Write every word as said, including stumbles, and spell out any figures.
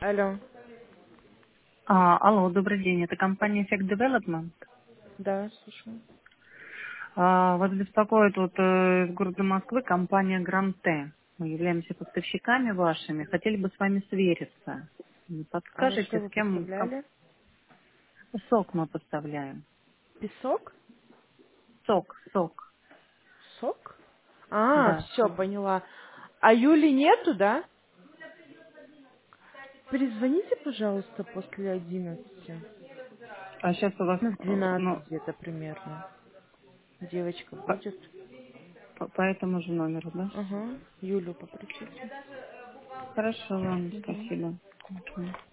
Алло. А, алло, добрый день. Это компания Effect Development. Да, слушаю. А, вас беспокоит вот э, из города Москвы компания Гранте. Мы являемся поставщиками вашими. Хотели бы с вами свериться. Не А вы что подскажете, вы с кем ком- поставляли? сок мы поставляем? Песок? Сок, сок. Сок? А, Да, все, сок. поняла. А Юли нету, да? Перезвоните, пожалуйста, после одиннадцати. А сейчас у вас, Ну, в э, двенадцать ну, где-то примерно. Девочка по, будет. по- по этому же номеру, да? Ага. Юлю попросите. Хорошо, ладно, Угу. спасибо. Мгм.